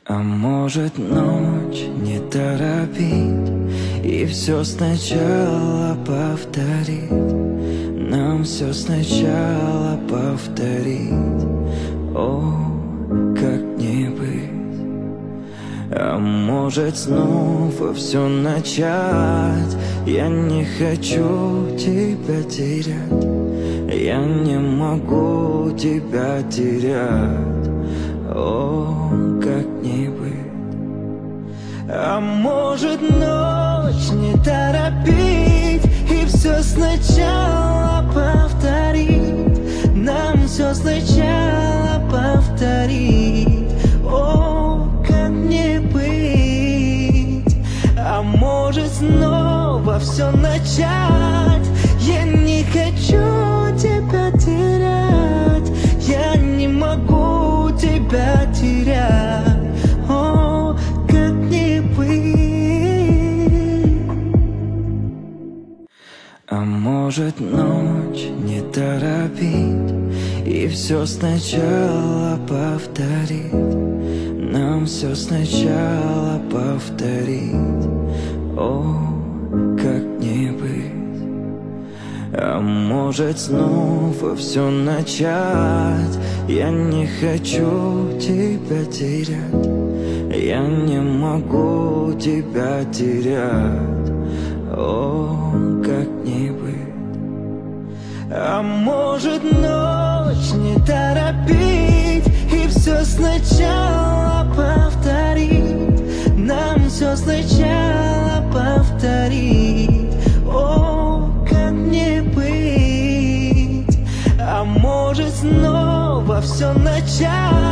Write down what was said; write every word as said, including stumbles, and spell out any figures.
А может, ночь не торопить и все сначала повторить? Нам все сначала повторить. О, как не быть. А может, снова все начать? Я не хочу тебя терять, я не могу тебя терять. О, как не быть. А может, ночь не торопить и все сначала повторить? Нам все сначала повторить. О, как не быть. А может, снова все начать? Я не хочу тебя терять, я не могу тебя терять. О, как не быть. А может, ночь не торопить и все сначала повторить? Нам все сначала повторить. О, как не быть. А может, снова все начать? Я не хочу тебя терять, я не могу тебя терять. О, как не быть. А может, ночь не торопить и все сначала повторить? Нам все сначала повторить. О, как не быть. А может, снова все начать?